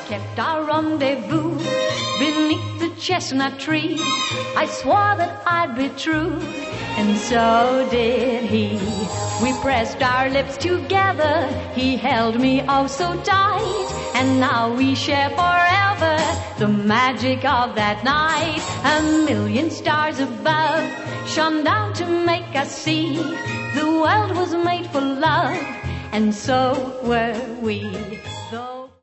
kept our rendezvous beneath the chestnut tree. I swore that I'd be true, and so did he. We pressed our lips together, he held me oh so tight, and now we share forever the magic of that night. A million stars above shone down to make us see the world was made for love, and so were we.